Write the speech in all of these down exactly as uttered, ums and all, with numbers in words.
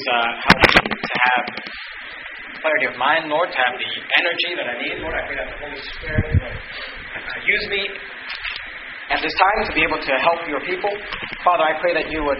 uh, help me to have clarity of mind, Lord, to have the energy that I need. Lord, I pray that the Holy Spirit would uh, use me at this time to be able to help your people. Father, I pray that you would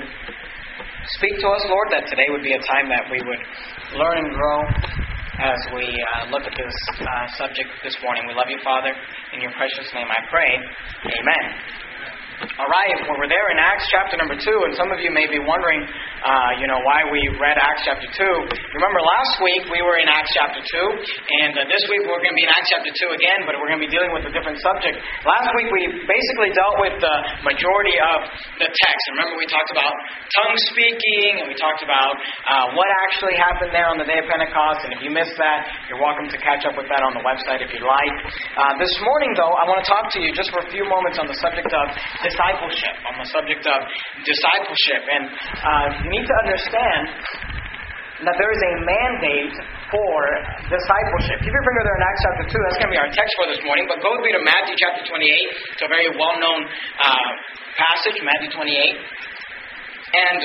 speak to us, Lord, that today would be a time that we would learn and grow as we uh, look at this uh, subject this morning. We love you, Father. In your precious name I pray. Amen. All right, well, we're there in Acts chapter number two, and some of you may be wondering, uh, you know, why we read Acts chapter two. Remember, last week we were in Acts chapter two, and uh, this week we're going to be in Acts chapter two again, but we're going to be dealing with a different subject. Last week we basically dealt with the majority of the text. Remember, we talked about tongue speaking, and we talked about uh, what actually happened there on the day of Pentecost, and if you missed that, you're welcome to catch up with that on the website if you'd like. Uh, this morning, though, I want to talk to you just for a few moments on the subject of discipleship, on the subject of discipleship. And uh, you need to understand that there is a mandate for discipleship. Keep your finger there in Acts chapter two. That's going to be our text for this morning. But go with me to Matthew chapter twenty-eight. It's a very well-known uh, passage, Matthew twenty-eight. And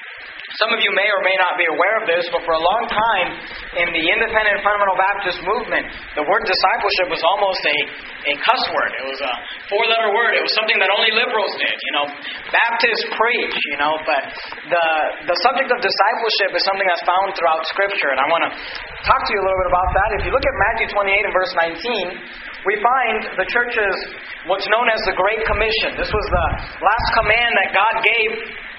some of you may or may not be aware of this, but for a long time in the independent fundamental Baptist movement, the word discipleship was almost a, a cuss word. It was a four-letter word. It was something that only liberals did. You know, Baptists preach, you know, but the the subject of discipleship is something that's found throughout Scripture, and I want to talk to you a little bit about that. If you look at Matthew twenty-eight and verse nineteen, we find the church's what's known as the Great Commission. This was the last command that God gave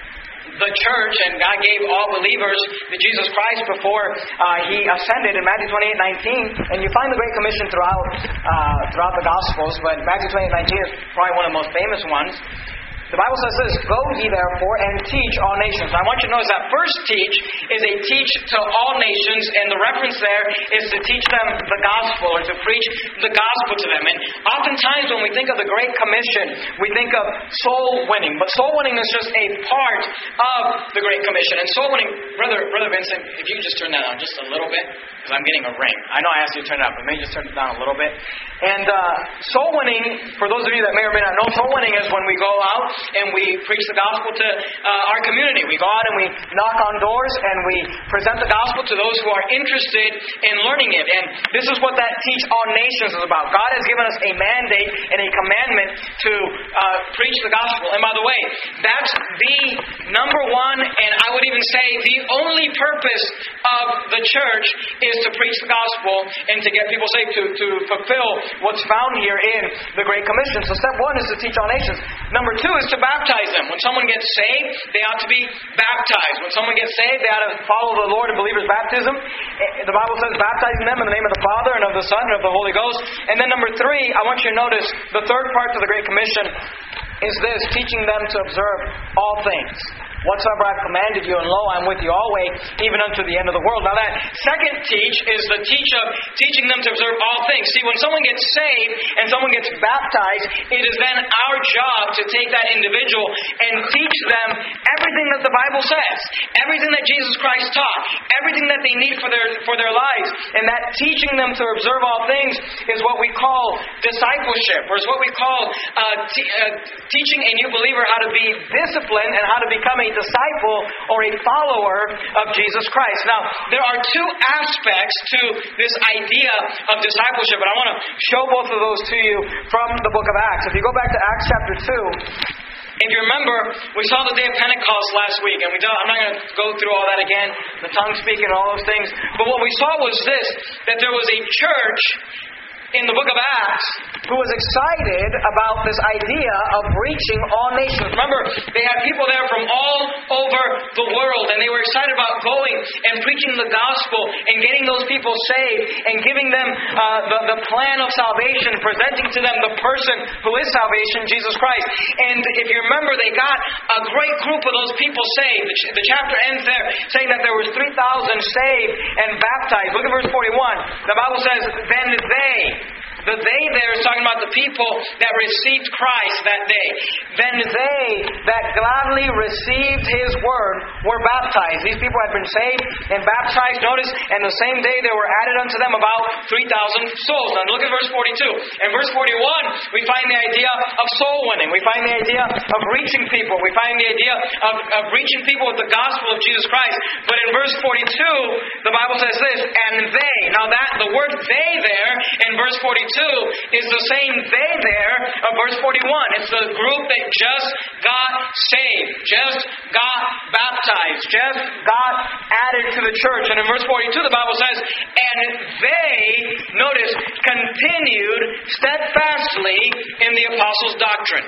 the church, and God gave all believers to Jesus Christ before uh, He ascended in Matthew twenty-eight nineteen. And you find the Great Commission throughout uh, throughout the Gospels, but Matthew twenty-eight nineteen is probably one of the most famous ones. The Bible says this: "Go ye therefore and teach all nations." Now, I want you to notice that first teach is a teach to all nations, and the reference there is to teach them the gospel, or to preach the gospel to them. And oftentimes when we think of the Great Commission, we think of soul winning. But soul winning is just a part of the Great Commission. And soul winning, Brother Brother Vincent, if you could just turn that on just a little bit, because I'm getting a ring. I know I asked you to turn it up, but maybe just turn it down a little bit. And uh, soul winning, for those of you that may or may not know, soul winning is when we go out and we preach the gospel to uh, our community. We go out and we knock on doors and we present the gospel to those who are interested in learning it. And this is what that teach all nations is about. God has given us a mandate and a commandment to uh, preach the gospel. And by the way, that's the number one, and I would even say the only purpose of the church is to preach the gospel and to get people saved, to, to fulfill what's found here in the Great Commission. So step one is to teach all nations. Number two is to baptize them. When someone gets saved, they ought to be baptized. When someone gets saved, they ought to follow the Lord in believer's baptism. The Bible says baptizing them in the name of the Father and of the Son and of the Holy Ghost. And then number three, I want you to notice the third part of the Great Commission is this: teaching them to observe all things. Whatsoever I've commanded you, and lo, I'm with you always, even unto the end of the world. Now that second teach is the teach of teaching them to observe all things. See, when someone gets saved and someone gets baptized, it is then our job to take that individual and teach them everything that the Bible says, everything that Jesus Christ taught, everything that they need for their for their lives. And that teaching them to observe all things is what we call discipleship, or is what we call uh, te- uh, teaching a new believer how to be disciplined and how to become a disciple or a follower of Jesus Christ. Now, there are two aspects to this idea of discipleship, but I want to show both of those to you from the book of Acts. If you go back to Acts chapter two, if you remember, we saw the day of Pentecost last week, and we don't, I'm not going to go through all that again, the tongue speaking and all those things, but what we saw was this, that there was a church in the book of Acts who was excited about this idea of reaching all nations. Remember, they had people there from all over the world, and they were excited about going and preaching the gospel and getting those people saved and giving them uh, the, the plan of salvation, presenting to them the person who is salvation, Jesus Christ. And if you remember, they got a great group of those people saved. The, ch- the chapter ends there saying that there was three thousand saved and baptized. Look at verse forty-one. The Bible says, "Then they," the they there is talking about the people that received Christ that day. Then they that gladly received His word were baptized. These people had been saved and baptized. Notice, and the same day there were added unto them about three thousand souls. Now look at verse forty-two. In verse forty-one, we find the idea of soul winning. We find the idea of reaching people. We find the idea of, of reaching people with the gospel of Jesus Christ. But in verse forty-two, the Bible says this, and they. Now that the word they there in verse forty-two is the same they there of verse forty-one. It's the group that just got saved, just got baptized, just got added to the church. And in verse forty-two, the Bible says, and they, notice, continued steadfastly in the apostles' doctrine,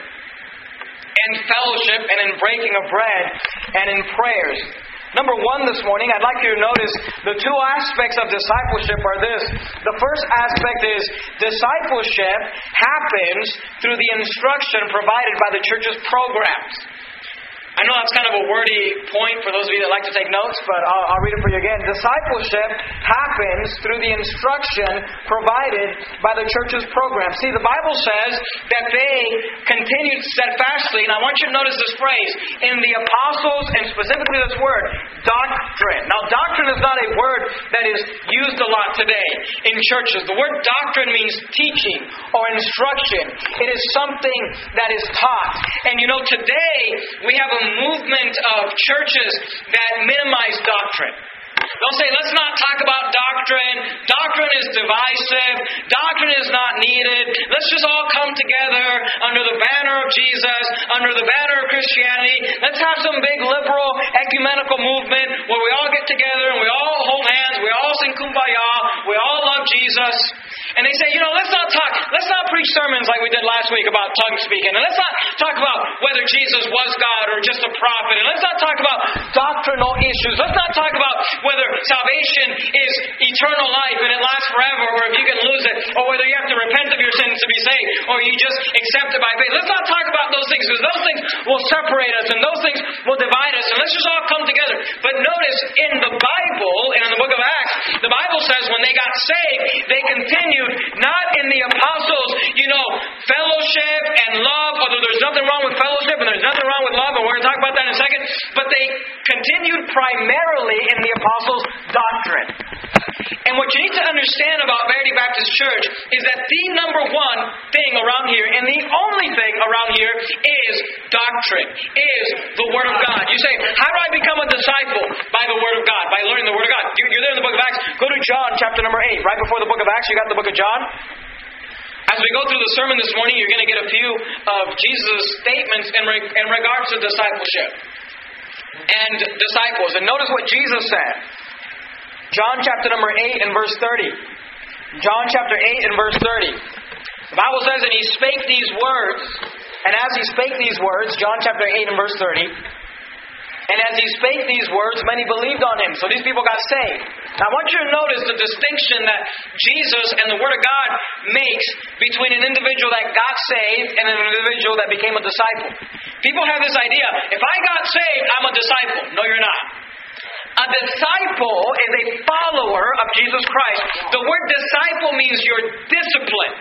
and fellowship, and in breaking of bread, and in prayers. Number one this morning, I'd like you to notice the two aspects of discipleship are this. The first aspect is discipleship happens through the instruction provided by the church's programs. I know that's kind of a wordy point for those of you that like to take notes, but I'll, I'll read it for you again. Discipleship happens through the instruction provided by the church's program. See, the Bible says that they continued steadfastly, and I want you to notice this phrase, in the apostles, and specifically this word, doctrine. Now, doctrine is not a word that is used a lot today in churches. The word doctrine means teaching or instruction. It is something that is taught. And you know, today we have a movement of churches that minimize doctrine. They'll say, let's not talk about doctrine. Doctrine is divisive. Doctrine is not needed. Let's just all come together under the banner of Jesus, under the banner of Christianity. Let's have some big liberal ecumenical movement where we all get together and we all hold hands, we all sing Kumbaya, we all love Jesus. And they say, you know, let's not talk, let's not preach sermons like we did last week about tongue speaking. And let's not talk about whether Jesus was God or just a prophet. And let's not talk about doctrinal issues. Let's not talk about whether salvation is eternal life and it lasts forever, or if you can lose it, or whether you have to repent of your sins to be saved, or you just accept it by faith. Let's not talk about those things, because those things will separate us and those things will divide us. And let's just all come together. But notice, in the Bible, and in the book of Acts, the Bible says when they got saved, they continued not in the apostles, you know, fellowship and love, although there's nothing wrong with fellowship and there's nothing wrong with love, and we're going to talk about that in a second, but they continued primarily in the apostles' doctrine. And what you need to understand about Verity Baptist Church is that the number one thing around here, and the only thing around here, is doctrine, is the Word of God. You say, how do I become a disciple? By the Word of God, by learning the Word of God. You're there in the book of Acts. Go to John chapter number eight. Right before the book of Acts, you got the book of John. As we go through the sermon this morning, you're going to get a few of Jesus' statements in, re- in regards to discipleship and disciples. And notice what Jesus said. John chapter number eight and verse thirty. John chapter eight and verse thirty. The Bible says, and He spake these words, and as He spake these words, John chapter eight and verse thirty, and as He spake these words, many believed on Him. So these people got saved. Now I want you to notice the distinction that Jesus and the Word of God makes between an individual that got saved and an individual that became a disciple. People have this idea, if I got saved, I'm a disciple. No, you're not. A disciple is a follower of Jesus Christ. The word disciple means you're disciplined.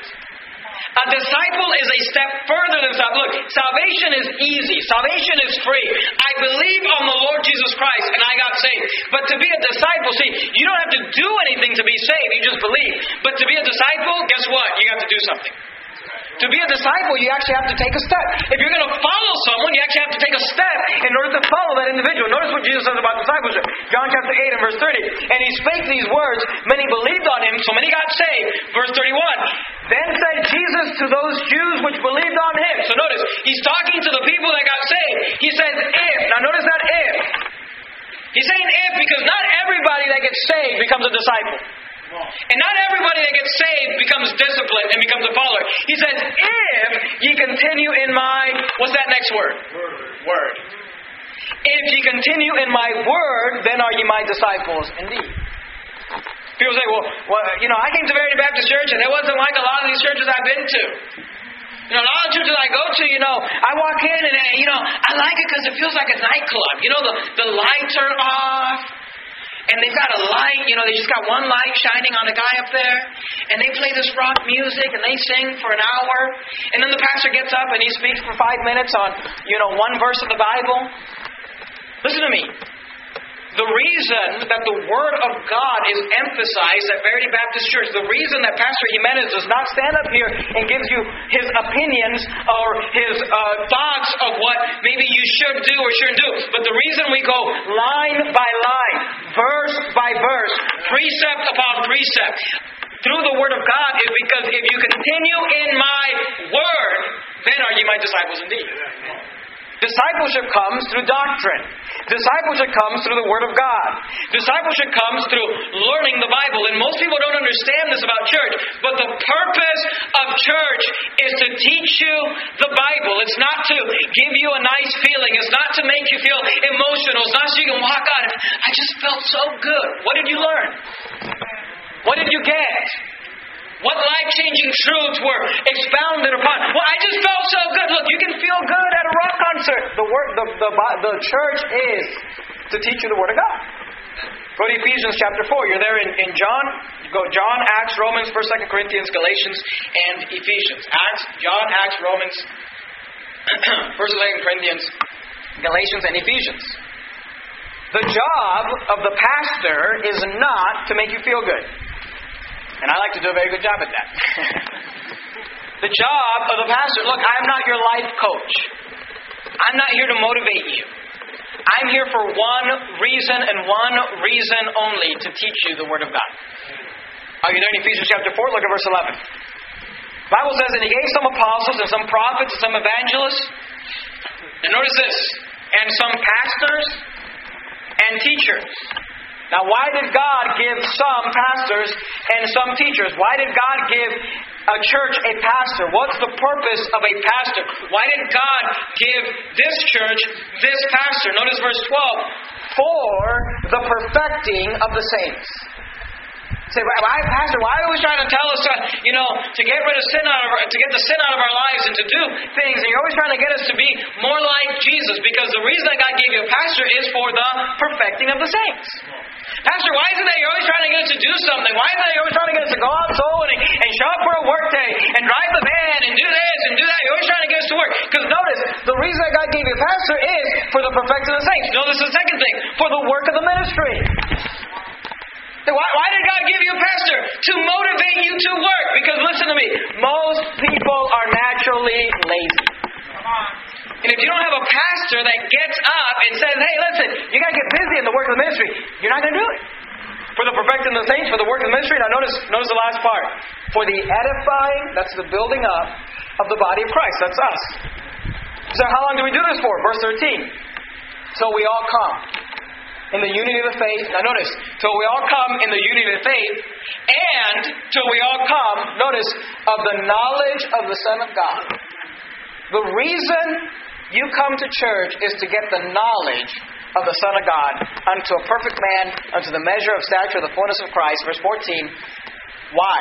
A disciple is a step further than salvation. Look, salvation is easy. Salvation is free. I believe on the Lord Jesus Christ and I got saved. But to be a disciple, see, you don't have to do anything to be saved. You just believe. But to be a disciple, guess what? You have to do something. To be a disciple, you actually have to take a step. If you're going to follow someone, you actually have to take a step in order to follow that individual. Notice what Jesus says about discipleship. John chapter eight and verse thirty. And He spake these words, many believed on Him, so many got saved. Verse thirty-one. Then said Jesus to those Jews which believed on Him. So notice, He's talking to the people that got saved. He says, if. Now notice that if. He's saying if because not everybody that gets saved becomes a disciple. And not everybody that gets saved becomes disciplined and becomes a follower. He says, if ye continue in my, what's that next word? Word. Word. If ye continue in my word, then are ye my disciples indeed. People say, well, well, you know, I came to Verity Baptist Church and it wasn't like a lot of these churches I've been to. You know, a lot of churches I go to, you know, I walk in and, you know, I like it because it feels like a nightclub. You know, the, the lights are off. and they've got a light, you know, they just got one light shining on a guy up there, and they play this rock music, and they sing for an hour, and then the pastor gets up and he speaks for five minutes on, you know, one verse of the Bible. Listen to me. The reason that the Word of God is emphasized at Verity Baptist Church, the reason that Pastor Jimenez does not stand up here and gives you his opinions or his uh, thoughts of what maybe you should do or shouldn't do, but the reason we go line by line, verse by verse, precept upon precept, through the Word of God is because if you continue in my Word, then are ye my disciples indeed. Discipleship comes through doctrine. Discipleship comes through the Word of God. Discipleship comes through learning the Bible. And most people don't understand this about church. But the purpose of church is to teach you the Bible. It's not to give you a nice feeling. It's not to make you feel emotional. It's not so you can walk out and, I just felt so good. What did you learn? What did you get? What life-changing truths were expounded upon? Well, I just felt so good. Look, you can feel good at a rock concert. The word, the, the, the church is to teach you the Word of God. Go to Ephesians chapter four. You're there in, in John. Go John, Acts, Romans, First, Second Corinthians, Galatians, and Ephesians. Acts, John, Acts, Romans, First, Second Corinthians, Galatians, and Ephesians. The job of the pastor is not to make you feel good. And I like to do a very good job at that. The job of the pastor, look, I'm not your life coach. I'm not here to motivate you. I'm here for one reason and one reason only, to teach you the Word of God. Are you there in Ephesians chapter four? Look at verse eleven. The Bible says, and He gave some apostles and some prophets and some evangelists. And notice this, and some pastors and teachers. Now, why did God give some pastors and some teachers? Why did God give a church a pastor? What's the purpose of a pastor? Why did God give this church this pastor? Notice verse twelve. For the perfecting of the saints. Say, why, Pastor, why are you always trying to tell us, uh, you know, to get rid of sin out of our, to get the sin out of our lives and to do things, and you're always trying to get us to be more like Jesus? Because the reason that God gave you a pastor is for the perfecting of the saints. Pastor, why is it that you're always trying to get us to do something? Why is it that you're always trying to get us to go out soul winning and show up for a work day and drive the van and do this and do that? You're always trying to get us to work. Because notice, the reason that God gave you a pastor is for the perfecting of the saints. Notice the second thing, for the work of the ministry. Why, why did God give you a pastor? To motivate you to work. Because listen to me, most people are naturally lazy. And if you don't have a pastor that gets up and says, hey, listen, you got to get busy in the work of the ministry, you're not going to do it. For the perfecting of the saints, for the work of the ministry. Now notice, notice the last part. For the edifying, that's the building up of the body of Christ. That's us. So how long do we do this for? Verse thirteen. Till we all come in the unity of the faith. Now notice, till we all come in the unity of the faith, and till we all come, notice, of the knowledge of the Son of God. The reason you come to church is to get the knowledge of the Son of God unto a perfect man, unto the measure of stature of the fullness of Christ. Verse fourteen. Why?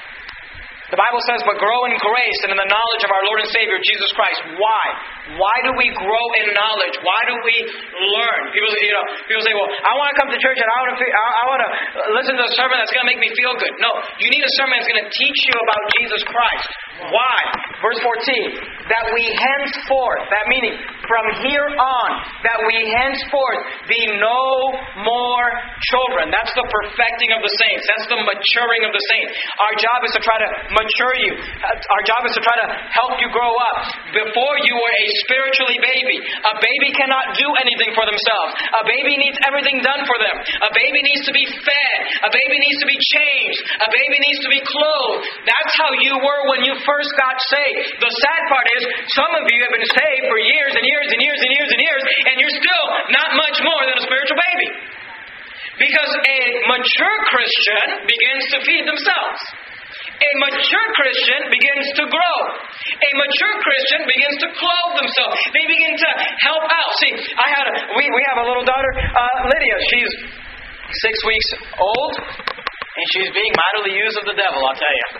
The Bible says, but grow in grace and in the knowledge of our Lord and Savior, Jesus Christ. Why? Why do we grow in knowledge? Why do we learn? People, you know, people say, well, I want to come to church and I want to, I want to listen to a sermon that's going to make me feel good. No, you need a sermon that's going to teach you about Jesus Christ. Why? Verse fourteen. That we henceforth, that meaning from here on, that we henceforth be no more children. That's the perfecting of the saints. That's the maturing of the saints. Our job is to try to mature you. Our job is to try to help you grow up. Before you were a spiritually baby. A baby cannot do anything for themselves. A baby needs everything done for them. A baby needs to be fed. A baby needs to be changed. A baby needs to be clothed. That's how you were when you first got saved. The sad part is, some of you have been saved for years and years and years and years and years, and you're still not much more than a spiritual baby. Because a mature Christian begins to feed themselves. A mature Christian begins to grow. A mature Christian begins to clothe themselves. They begin to help out. See, I had a, we, we have a little daughter, uh, Lydia. She's six weeks old, and she's being mightily used of the devil, I'll tell you.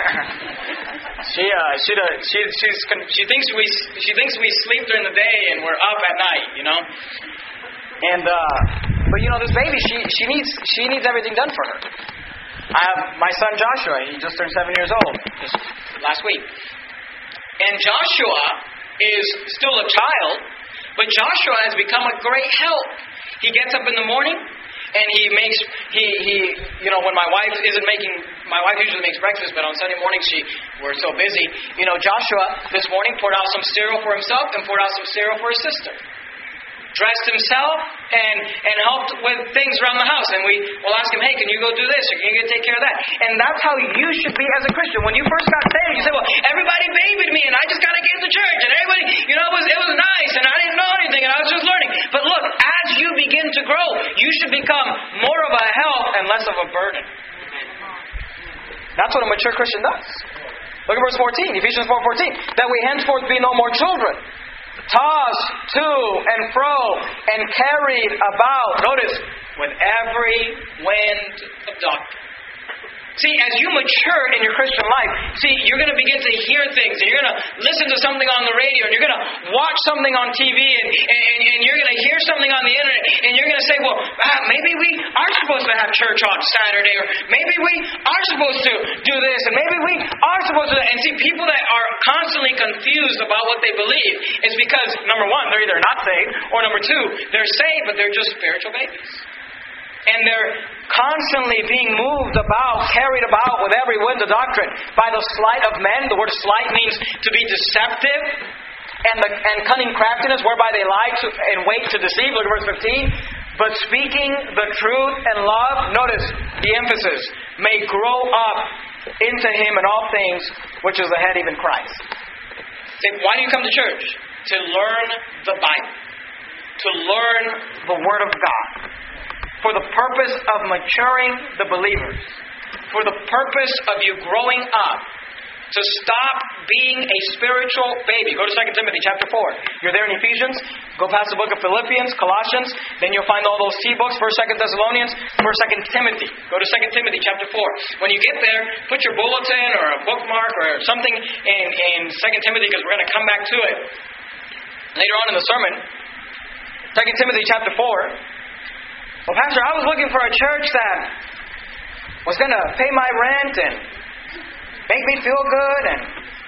she, uh, she, uh, she, she's, she thinks we, she thinks we sleep during the day and we're up at night, you know. And uh, But you know, this baby, she she needs she needs everything done for her. I have my son Joshua. He just turned seven years old just last week. And Joshua is still a child, but Joshua has become a great help. He gets up in the morning and he makes he he you know, when my wife isn't making my wife usually makes breakfast, but on Sunday mornings she we're so busy. You know, Joshua this morning poured out some cereal for himself and poured out some cereal for his sister. Dressed himself and, and helped with things around the house. And we will ask him, hey, can you go do this? Or can you go take care of that? And that's how you should be as a Christian. When you first got saved, you say, well, everybody babied me and I just got to get to church. And everybody, you know, it was, it was nice and I didn't know anything and I was just learning. But look, as you begin to grow, you should become more of a help and less of a burden. That's what a mature Christian does. Look at verse fourteen, Ephesians four fourteen. That we henceforth be no more children, tossed to and fro and carried about, notice, with every wind of doctrine. See, as you mature in your Christian life, see, you're going to begin to hear things, and you're going to listen to something on the radio, and you're going to watch something on T V, and, and, and you're going to hear something on the internet, and you're going to say, well, ah, maybe we are supposed to have church on Saturday, or maybe we are supposed to do this, and maybe we are supposed to... And see, people that are constantly confused about what they believe is because, number one, they're either not saved, or number two, they're saved, but they're just spiritual babies. And they're constantly being moved about, carried about with every wind of doctrine by the sleight of men. The word sleight means to be deceptive, and the and cunning craftiness, whereby they lie to, and wait to deceive. Look at verse fifteen. But speaking the truth in love, notice the emphasis, may grow up into Him in all things, which is the head, even Christ. See, why do you come to church? To learn the Bible. To learn the Word of God. For the purpose of maturing the believers. For the purpose of you growing up. To stop being a spiritual baby. Go to Second Timothy chapter four. You're there in Ephesians. Go past the book of Philippians, Colossians. Then you'll find all those T books. First, Second Thessalonians. First, Second Timothy. Go to Second Timothy chapter four. When you get there, put your bulletin or a bookmark or something in, in Second Timothy, because we're going to come back to it later on in the sermon. Second Timothy chapter four. Well, Pastor, I was looking for a church that was going to pay my rent and make me feel good. And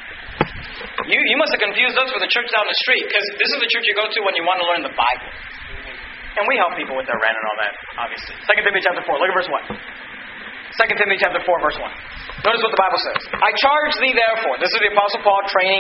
you you must have confused us with the church down the street, because this is the church you go to when you want to learn the Bible. And we help people with their rent and all that, obviously. Second Timothy chapter four. Look at verse one. Second Timothy chapter four, verse one. Notice what the Bible says. I charge thee therefore. This is the Apostle Paul training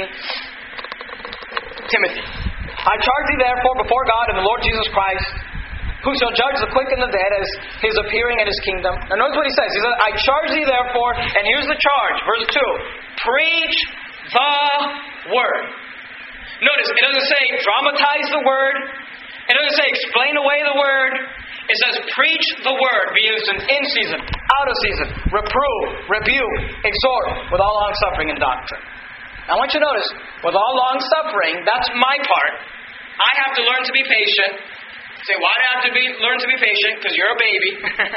Timothy. I charge thee therefore before God and the Lord Jesus Christ, who shall judge the quick and the dead as His appearing in His kingdom. Now notice what he says. He says, I charge thee therefore, and here's the charge, verse two. Preach the word. Notice, it doesn't say dramatize the word. It doesn't say explain away the word. It says preach the word. Be used in season, out of season, reprove, rebuke, exhort, with all long suffering and doctrine. Now I want you to notice, with all long suffering, that's my part. I have to learn to be patient. Say, why do I have to be learn to be patient? Because you're a baby.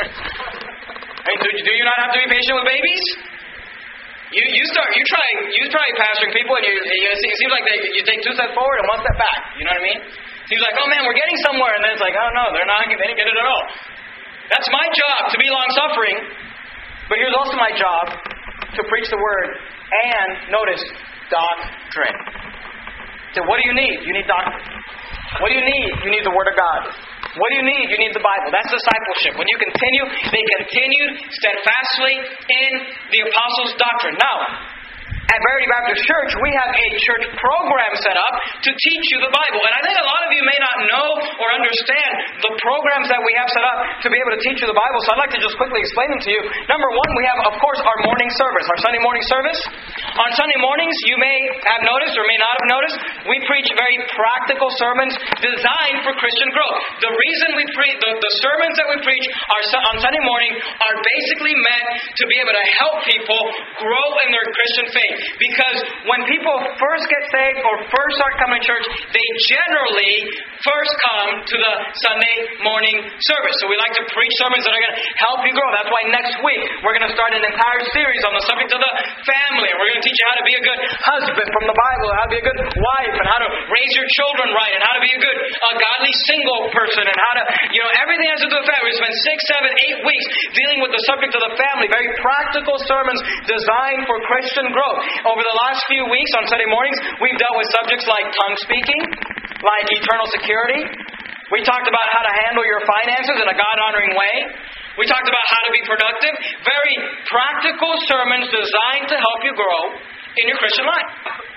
I mean, do, do you not have to be patient with babies? You you start you try you try pastoring people, and you, you it seems like they, you take two steps forward and one step back. You know what I mean? It seems like, oh man, we're getting somewhere, and then it's like, oh no, they're not. They didn't get it at all. That's my job, to be long suffering. But here's also my job, to preach the word and notice doctrine. So what do you need? You need doctrine. What do you need? You need the Word of God. What do you need? You need the Bible. That's discipleship. When you continue, they continued steadfastly in the apostles' doctrine. Now, at Verity Baptist Church, we have a church program set up to teach you the Bible. And I think a lot of you may not know or understand the programs that we have set up to be able to teach you the Bible. So I'd like to just quickly explain them to you. Number one, we have, of course, our morning service, our Sunday morning service. On Sunday mornings, you may have noticed or may not have noticed, we preach very practical sermons designed for Christian growth. The reason we preach, the, the sermons that we preach are, on Sunday morning are basically meant to be able to help people grow in their Christian faith. Because when people first get saved or first start coming to church, they generally first come to the Sunday morning service. So we like to preach sermons that are going to help you grow. That's why next week we're going to start an entire series on the subject of the family. And we're going to teach you how to be a good husband from the Bible, how to be a good wife, and how to raise your children right, and how to be a good, uh, godly single person, and how to, you know, everything has to do with family. We spend six, seven, eight weeks dealing with the subject of the family. Very practical sermons designed for Christian growth. Over the last few weeks on Sunday mornings, we've dealt with subjects like tongue speaking, like eternal security. We talked about how to handle your finances in a God-honoring way. We talked about how to be productive. Very practical sermons designed to help you grow in your Christian life.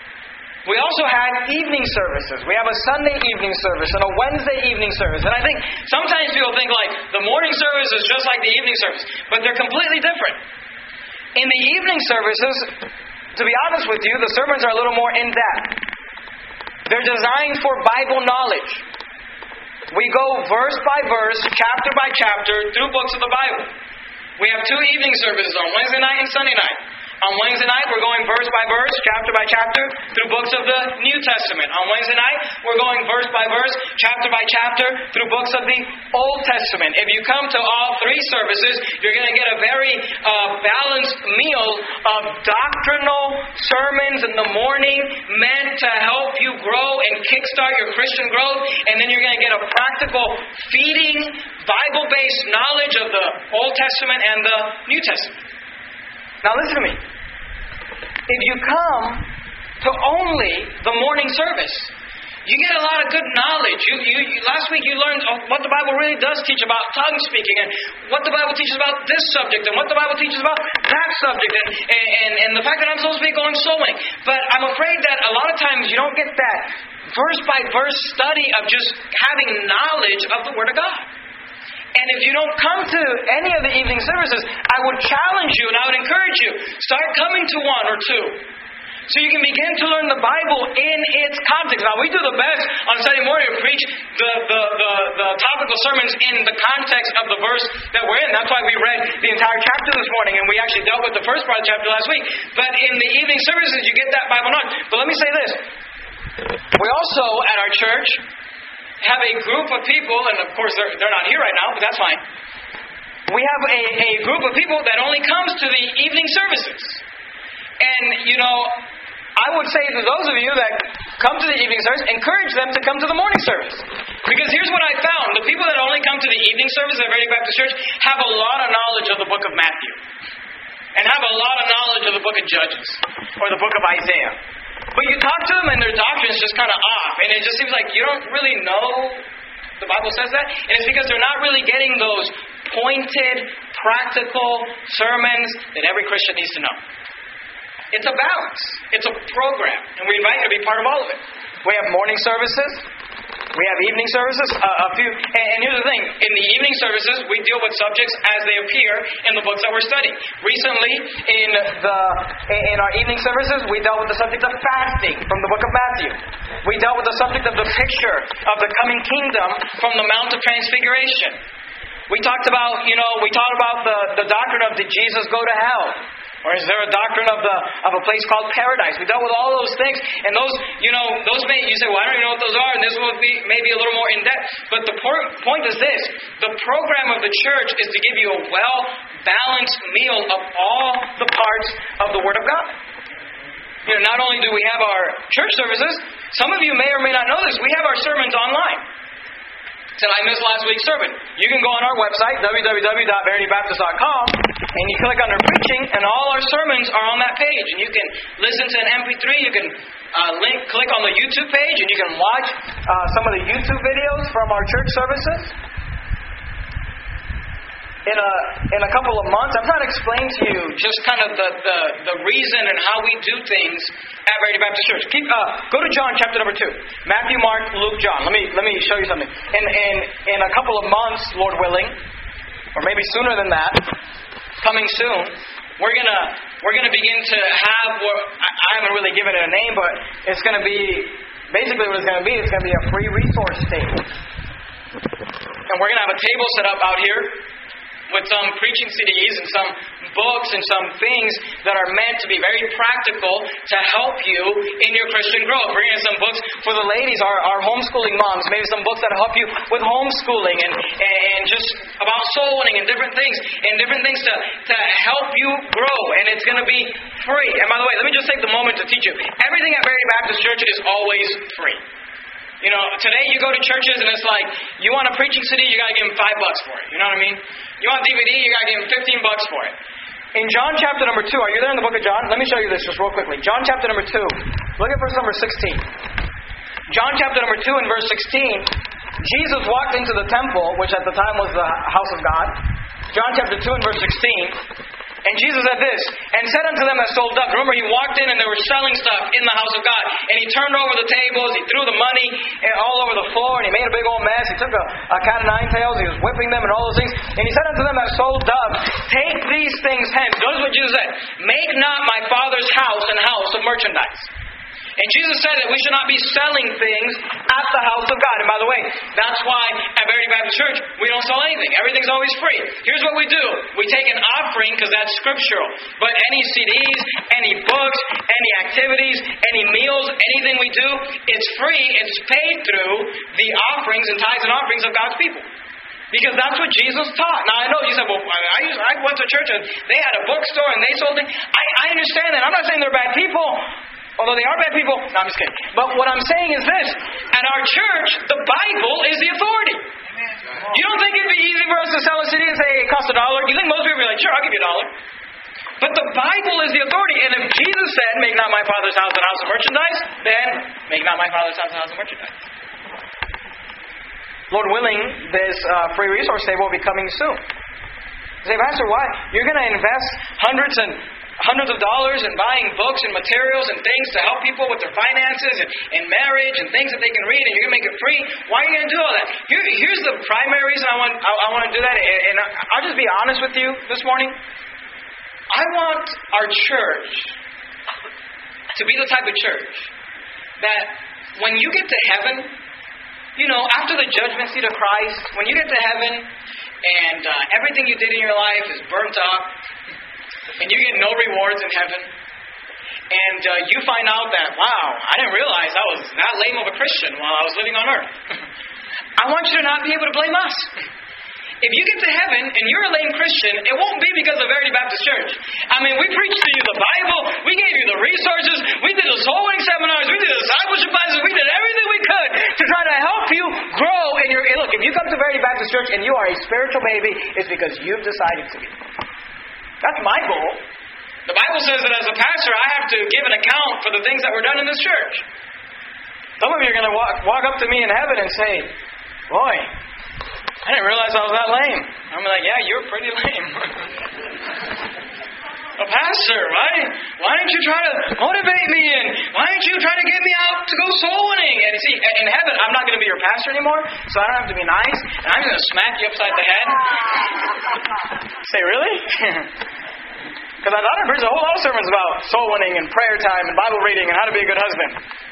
We also had evening services. We have a Sunday evening service and a Wednesday evening service. And I think sometimes people think like the morning service is just like the evening service. But they're completely different. In the evening services, to be honest with you, the sermons are a little more in-depth. They're designed for Bible knowledge. We go verse by verse, chapter by chapter, through books of the Bible. We have two evening services on Wednesday night and Sunday night. On Wednesday night, we're going verse by verse, chapter by chapter, through books of the New Testament. On Wednesday night, we're going verse by verse, chapter by chapter, through books of the Old Testament. If you come to all three services, you're going to get a very uh, balanced meal of doctrinal sermons in the morning meant to help you grow and kickstart your Christian growth. And then you're going to get a practical feeding, Bible-based knowledge of the Old Testament and the New Testament. Now listen to me. If you come to only the morning service, you get a lot of good knowledge. You, you, you, last week you learned what the Bible really does teach about tongue speaking, and what the Bible teaches about this subject, and what the Bible teaches about that subject, and, and, and the fact that I'm supposed to be going soul winning. But I'm afraid that a lot of times you don't get that verse by verse study of just having knowledge of the Word of God. And if you don't come to any of the evening services, I would challenge you and I would encourage you, start coming to one or two. So you can begin to learn the Bible in its context. Now, we do the best on Sunday morning to preach the, the, the, the topical sermons in the context of the verse that we're in. That's why we read the entire chapter this morning, and we actually dealt with the first part of the chapter last week. But in the evening services, you get that Bible knowledge. But let me say this. We also, at our church, have a group of people, and of course they're, they're not here right now, but that's fine. We have a, a group of people that only comes to the evening services. And, you know, I would say to those of you that come to the evening service, encourage them to come to the morning service. Because here's what I found. The people that only come to the evening service at Verity Baptist Church have a lot of knowledge of the book of Matthew. And have a lot of knowledge of the book of Judges. Or the book of Isaiah. But you talk to them and their doctrine is just kind of off. And it just seems like you don't really know the Bible says that. And it's because they're not really getting those pointed, practical sermons that every Christian needs to know. It's a balance. It's a program. And we invite you to be part of all of it. We have morning services. We have evening services, uh, a few, and, and here's the thing. In the evening services, we deal with subjects as they appear in the books that we're studying. Recently, in the in our evening services, we dealt with the subject of fasting from the book of Matthew. We dealt with the subject of the picture of the coming kingdom from the Mount of Transfiguration. We talked about, you know, we talked about the, the doctrine of did Jesus go to hell? Or is there a doctrine of the of a place called paradise? We dealt with all those things, and those, you know, those may you say, well, I don't even know what those are, and this will be maybe a little more in depth. But the por- point is this: the program of the church is to give you a well balanced meal of all the parts of the Word of God. You know, not only do we have our church services, some of you may or may not know this. We have our sermons online. Said I missed last week's sermon. You can go on our website, w w w dot verity baptist dot com, and you click under preaching, and all our sermons are on that page. And you can listen to an M P three, you can uh, link, click on the YouTube page, and you can watch uh, some of the YouTube videos from our church services. In a in a couple of months, I'm trying to explain to you just kind of the, the, the reason and how we do things at Verity Baptist Church. Keep uh, go to John chapter number two. Matthew, Mark, Luke, John. Let me let me show you something. In in in a couple of months, Lord willing, or maybe sooner than that, coming soon, we're gonna we're gonna begin to have what I haven't really given it a name, but it's gonna be basically what it's gonna be. It's gonna be a free resource table, and we're gonna have a table set up out here. with some preaching C Ds and some books and some things that are meant to be very practical to help you in your Christian growth. Bringing in some books for the ladies, our, our homeschooling moms, maybe some books that help you with homeschooling and, and just about soul winning and different things, and different things to, to help you grow. And it's going to be free. And by the way, let me just take the moment to teach you. Everything at Verity Baptist Church is always free. You know, today you go to churches and it's like, you want a preaching C D, you got to give them five bucks for it. You know what I mean? You want a D V D, you got to give them fifteen bucks for it. In John chapter number two, are you there in the book of John? Let me show you this just real quickly. John chapter number two. Look at verse number sixteen. John chapter number two and verse sixteen. Jesus walked into the temple, which at the time was the house of God. John chapter two and verse sixteen. And Jesus said this, and said unto them that sold doves. Remember, he walked in and they were selling stuff in the house of God. And he turned over the tables, he threw the money all over the floor, and he made a big old mess. He took a, a cat of nine tails, he was whipping them and all those things. And he said unto them that sold doves, take these things hence. Notice what Jesus said. Make not my Father's house an house of merchandise. And Jesus said that we should not be selling things at the house of God. And by the way, that's why at Verity Baptist Church, we don't sell anything. Everything's always free. Here's what we do. We take an offering because that's scriptural. But any C Ds, any books, any activities, any meals, anything we do, it's free. It's paid through the offerings and tithes and offerings of God's people. Because that's what Jesus taught. Now, I know you said, well, I, used, I went to church and they had a bookstore and they sold things. I, I understand that. I'm not saying they're bad people. Although they are bad people. No, I'm just kidding. But what I'm saying is this. At our church, the Bible is the authority. You don't think it'd be easy for us to sell a C D and say it costs a dollar? You think most people would be like, sure, I'll give you a dollar. But the Bible is the authority. And if Jesus said, make not my Father's house a house of merchandise, then make not my Father's house a house of merchandise. Lord willing, this uh, free resource table will be coming soon. You say, Pastor, why? You're going to invest hundreds and hundreds of dollars in buying books and materials and things to help people with their finances and, and marriage and things that they can read, and you're going to make it free. Why are you going to do all that? Here, here's the primary reason I want I, I want to do that, and, and I'll just be honest with you this morning. I want our church to be the type of church that when you get to heaven, you know, after the judgment seat of Christ, when you get to heaven and uh, everything you did in your life is burnt up, and you get no rewards in heaven, and uh, you find out that, wow, I didn't realize I was that lame of a Christian while I was living on earth. I want you to not be able to blame us. If you get to heaven and you're a lame Christian, it won't be because of Verity Baptist Church. I mean, we preached to you the Bible, we gave you the resources, we did the soul winning seminars, we did the discipleship classes, we did everything we could to try to help you grow in your... Look, if you come to Verity Baptist Church and you are a spiritual baby, it's because you've decided to be. That's my goal. The Bible says that as a pastor, I have to give an account for the things that were done in this church. Some of you are going to walk, walk up to me in heaven and say, boy, I didn't realize I was that lame. I'm like, yeah, you're pretty lame. A pastor, why, why didn't you try to motivate me, and why didn't you try to get me out to go soul winning? And you see, in heaven, I'm not going to be your pastor anymore, so I don't have to be nice, and I'm going to smack you upside the head. Say, really? Because I thought I preached a whole lot of sermons about soul winning and prayer time and Bible reading and how to be a good husband.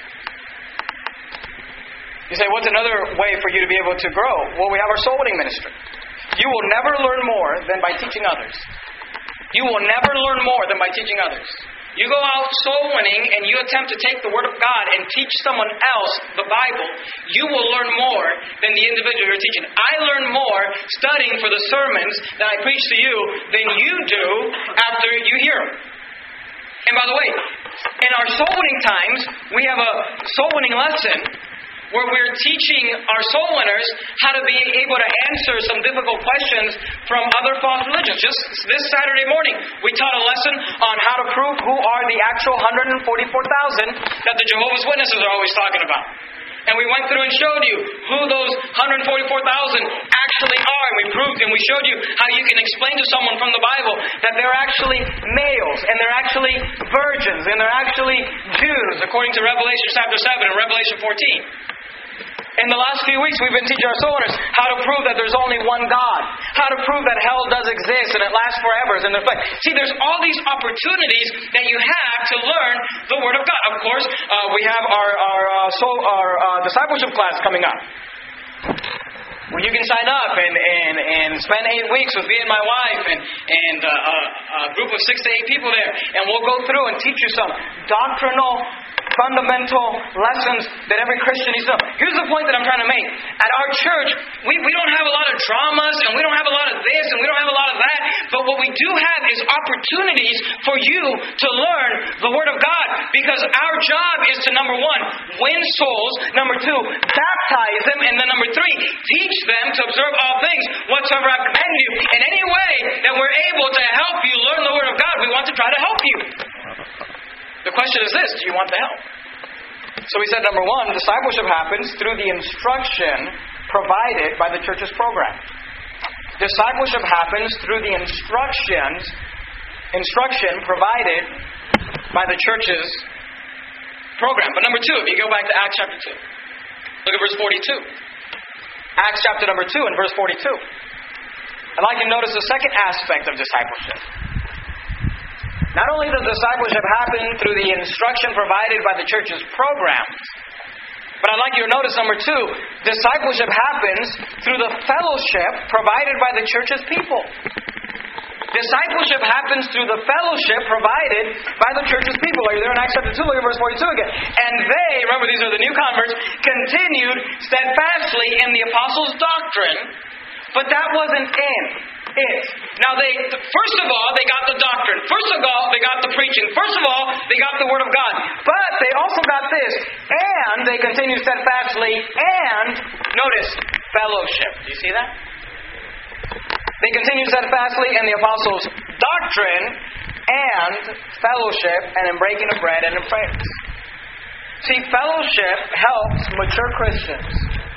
You say, what's another way for you to be able to grow? Well, we have our soul winning ministry. You will never learn more than by teaching others. You will never learn more than by teaching others. You go out soul winning and you attempt to take the Word of God and teach someone else the Bible, you will learn more than the individual you're teaching. I learn more studying for the sermons that I preach to you than you do after you hear them. And by the way, in our soul winning times, we have a soul winning lesson where we're teaching our soul winners how to be able to answer some difficult questions from other false religions. Just this Saturday morning, we taught a lesson on how to prove who are the actual one hundred forty-four thousand that the Jehovah's Witnesses are always talking about. And we went through and showed you who those one hundred forty-four thousand actually are. And we proved and we showed you how you can explain to someone from the Bible that they're actually males, and they're actually virgins, and they're actually Jews, according to Revelation chapter seven and Revelation fourteen. In the last few weeks, we've been teaching our soul winners how to prove that there's only one God. How to prove that hell does exist and it lasts forever. And there's, see, there's all these opportunities that you have to learn the Word of God. Of course, uh, we have our our, uh, soul, our uh, discipleship class coming up. where you can sign up and, and, and spend eight weeks with me and my wife and, and uh, a, a group of six to eight people there. And we'll go through and teach you some doctrinal, fundamental lessons that every Christian needs to know. Here's the point that I'm trying to make. At our church, we, we don't have a lot of dramas, and we don't have a lot of this, and we don't have a lot of that. But what we do have is opportunities for you to learn the Word of God. Because our job is to, number one, win souls. Number two, baptize them. And then number three, teach them to observe all things whatsoever I've commanded you. In any way that we're able to help you learn the Word of God, we want to try to help you. The question is this: do you want the help? So we said, number one, discipleship happens through the instruction provided by the church's program. Discipleship happens through the instructions, instruction provided by the church's program. But number two, if you go back to Acts chapter two, look at verse forty-two. Acts chapter number two and verse forty-two. I'd like you to notice the second aspect of discipleship. Not only does discipleship happen through the instruction provided by the church's program, but I'd like you to notice, number two, discipleship happens through the fellowship provided by the church's people. Discipleship happens through the fellowship provided by the church's people. Are you there in Acts chapter two? Look at verse forty-two again. And they, remember these are the new converts, continued steadfastly in the apostles' doctrine, but that wasn't in it. Now they, first of all, they got the doctrine. First of all, they got the preaching. First of all, they got the Word of God. But they also got this. And they continued steadfastly and, notice, fellowship. Do you see that? They continued steadfastly in the apostles' doctrine and fellowship and in breaking of bread and in prayers. See, fellowship helps mature Christians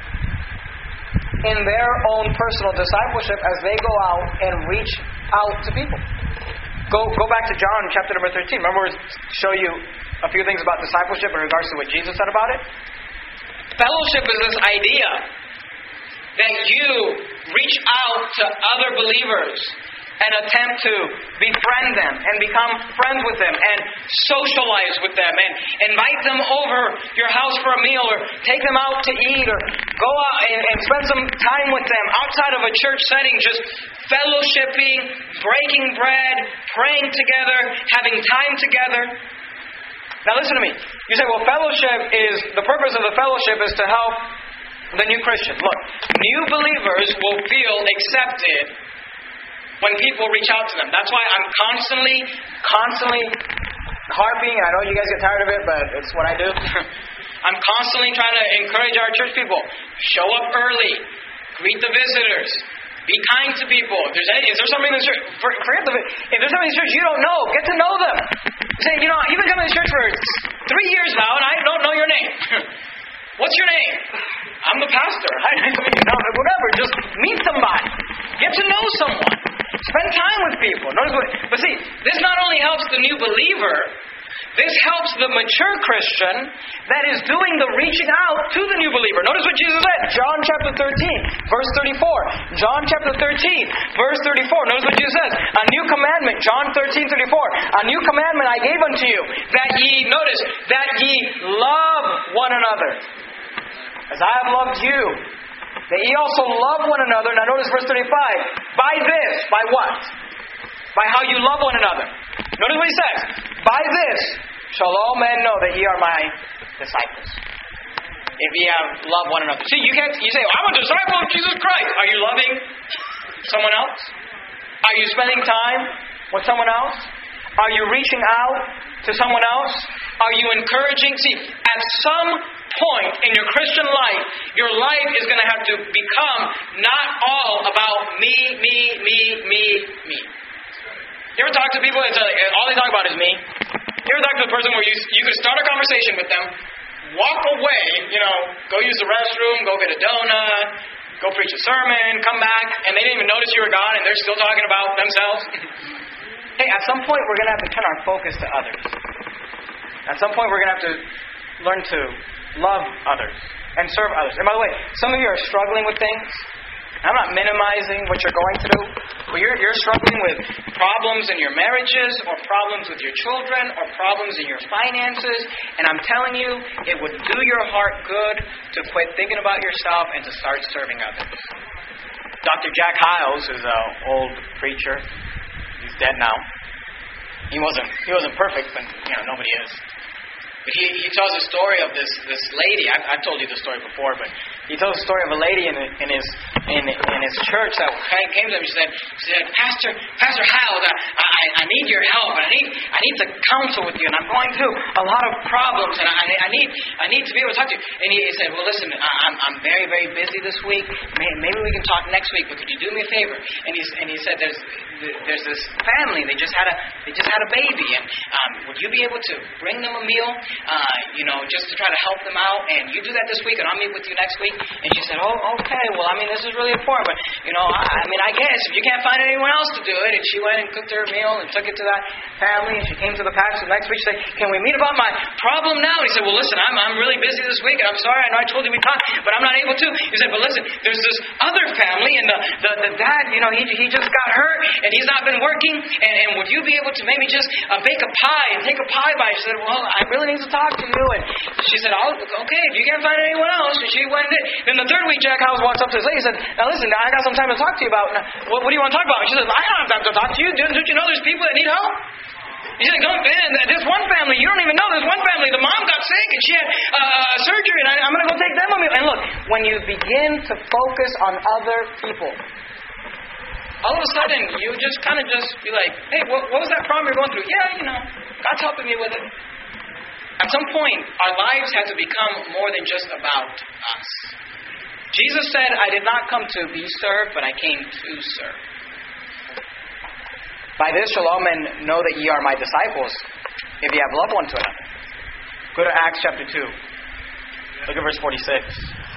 in their own personal discipleship as they go out and reach out to people. Go go back to John chapter number thirteen. Remember, we'll show you a few things about discipleship in regards to what Jesus said about it. Fellowship is this idea that you reach out to other believers and attempt to befriend them and become friends with them and socialize with them and invite them over your house for a meal or take them out to eat or go out and, and spend some time with them outside of a church setting, just fellowshipping, breaking bread, praying together, having time together. Now listen to me. You say, well, fellowship is, the purpose of the fellowship is to help the new Christian. Look, new believers will feel accepted when people reach out to them. That's why I'm constantly, constantly harping. I know you guys get tired of it, but it's what I do. I'm constantly trying to encourage our church people. Show up early. Greet the visitors. Be kind to people. If there's any, is there something in the church? Forget the. If there's something in the church you don't know, get to know them. Say, you know, you've been coming to church for three years now, and I don't know your name. What's your name? I'm the pastor. I know, whatever. Just meet somebody. Get to know someone. Spend time with people. Notice what, but see, this not only helps the new believer, this helps the mature Christian that is doing the reaching out to the new believer. Notice what Jesus said. John chapter thirteen, verse thirty-four. John chapter thirteen, verse thirty-four. Notice what Jesus says. A new commandment, John thirteen, thirty-four. A new commandment I gave unto you, that ye, notice, that ye love one another. As I have loved you, that ye also love one another. Now notice verse thirty-five. By this, by what? By how you love one another. Notice what he says. By this shall all men know that ye are my disciples. If ye have loved one another. See, you can't. You say, well, I'm a disciple of Jesus Christ. Are you loving someone else? Are you spending time with someone else? Are you reaching out to someone else? Are you encouraging? See, at some point in your Christian life, your life is going to have to become not all about me, me, me, me, me. You ever talk to people and all they talk about is me? You ever talk to a person where you you could start a conversation with them, walk away, you know, go use the restroom, go get a donut, go preach a sermon, come back, and they didn't even notice you were gone and they're still talking about themselves? Hey, at some point we're going to have to turn our focus to others. At some point we're going to have to learn to love others and serve others. And by the way, some of you are struggling with things. I'm not minimizing what you're going through. But you're, you're struggling with problems in your marriages, or problems with your children, or problems in your finances. And I'm telling you, it would do your heart good to quit thinking about yourself and to start serving others. Doctor Jack Hyles is an old preacher. He's dead now. He wasn't he wasn't perfect, but you know nobody is. But he, he tells a story of this this lady. I've, I've told you the story before, but he tells a story of a lady in, in his in, in his church that came to him. She said, she said, Pastor Pastor Hyles, I, I I need your help. I need I need to counsel with you, and I'm going through a lot of problems, and I, I need I need to be able to talk to you. And he, he said, well, listen, I, I'm I'm very very busy this week. Maybe we can talk next week, but could you do me a favor? And he and he said, there's there's this family. They just had a they just had a baby, and um, would you be able to bring them a meal? Uh, you know, just to try to help them out, and you do that this week, and I'll meet with you next week. And she said, oh, okay, well, I mean, this is really important, but, you know, I, I mean, I guess if you can't find anyone else to do it. And she went and cooked her a meal and took it to that family, and she came to the pastor next week. She said, can we meet about my problem now? And he said, well, listen, I'm I'm really busy this week, and I'm sorry, I know I told you we talked, but I'm not able to. He said, but listen, there's this other family, and the, the, the dad, you know, he he just got hurt, and he's not been working, and, and would you be able to maybe just uh, bake a pie and take a pie by? She said, well, I really need to talk to you. And she said, oh, okay, if you can't find anyone else. And she went in. Then the third week, Jack Hyles walks up to this lady and said, now listen, I got some time to talk to you about. Now, what, what do you want to talk about? And she said, I don't have time to talk to you. Don't, don't you know there's people that need help? He said, don't, man, there's one family, you don't even know, there's one family, the mom got sick and she had uh, surgery, and I, I'm going to go take them on me. And look, when you begin to focus on other people, all of a sudden, you just kind of just be like, hey, what, what was that problem you're going through? Yeah, you know, God's helping me with it. At some point, our lives have to become more than just about us. Jesus said, I did not come to be served, but I came to serve. By this shall all men know that ye are my disciples, if ye have love one to another. Go to Acts chapter two. Look at verse forty-six.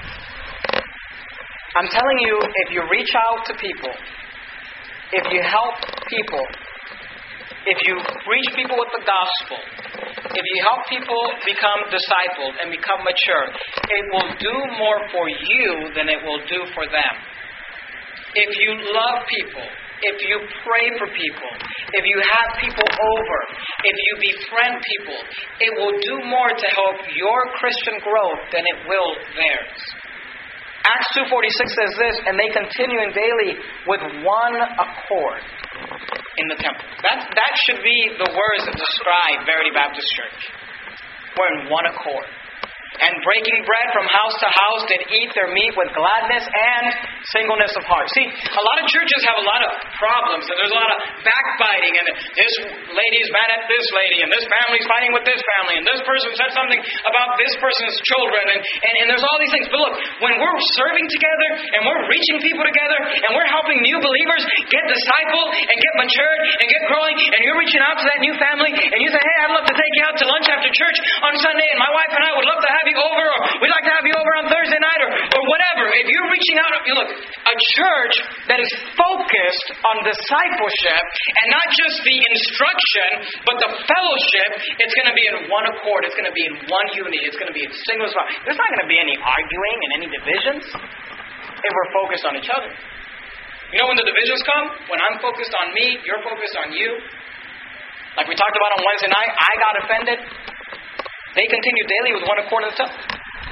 I'm telling you, if you reach out to people, if you help people, if you reach people with the gospel, if you help people become discipled and become mature, it will do more for you than it will do for them. If you love people, if you pray for people, if you have people over, if you befriend people, it will do more to help your Christian growth than it will theirs. Acts two forty-six says this, and they continuing daily with one accord in the temple. That, that should be the words that describe Verity Baptist Church. We're in one accord. And breaking bread from house to house did eat their meat with gladness and singleness of heart. See, a lot of churches have a lot of problems, and there's a lot of backbiting, and this lady's mad at this lady, and this family's fighting with this family, and this person said something about this person's children, and, and, and there's all these things. But look, when we're serving together, and we're reaching people together, and we're helping new believers get discipled, and get matured, and get growing, and you're reaching out to that new family, and you say, hey, I'd love to take you out to lunch after church on Sunday, and my wife and I would love to have you over, or we'd like to have you over on Thursday night, or, or whatever. If you're reaching out, you look, a church that is focused on discipleship and not just the instruction, but the fellowship, it's going to be in one accord. It's going to be in one unity. It's going to be in single spot. There's not going to be any arguing and any divisions if we're focused on each other. You know when the divisions come? When I'm focused on me, you're focused on you. Like we talked about on Wednesday night, I got offended. They continue daily with one accord in the temple.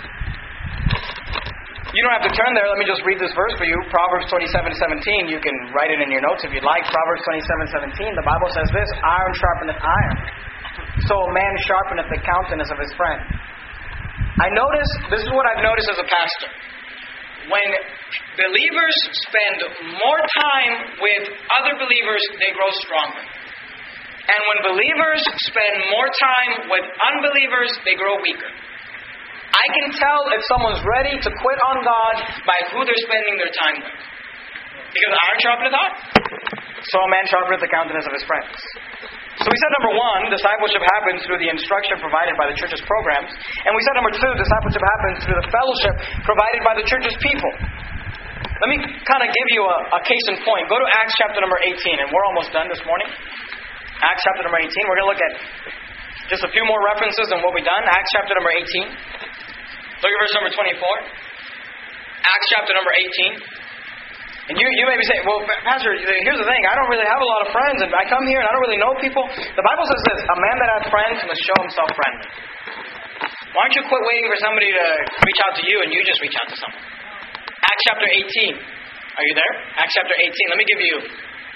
You don't have to turn there. Let me just read this verse for you. Proverbs twenty-seven seventeen. You can write it in your notes if you'd like. Proverbs twenty-seven seventeen. The Bible says this, iron sharpeneth iron, so a man sharpeneth the countenance of his friend. I notice, this is what I've noticed as a pastor. When believers spend more time with other believers, they grow stronger. And when believers spend more time with unbelievers, they grow weaker. I can tell if someone's ready to quit on God by who they're spending their time with. Because iron sharpeneth iron. So a man sharpeneth the countenance of his friends. So we said number one, discipleship happens through the instruction provided by the church's programs. And we said number two, discipleship happens through the fellowship provided by the church's people. Let me kind of give you a, a case in point. Go to Acts chapter number eighteen, and we're almost done this morning. Acts chapter number eighteen. We're going to look at just a few more references than what we've done. Acts chapter number eighteen. Look at verse number twenty-four. Acts chapter number eighteen. And you, you may be saying, well, Pastor, here's the thing. I don't really have a lot of friends, and I come here and I don't really know people. The Bible says this, a man that has friends must show himself friendly. Why don't you quit waiting for somebody to reach out to you and you just reach out to someone? Acts chapter eighteen. Are you there? Acts chapter eighteen. Let me give you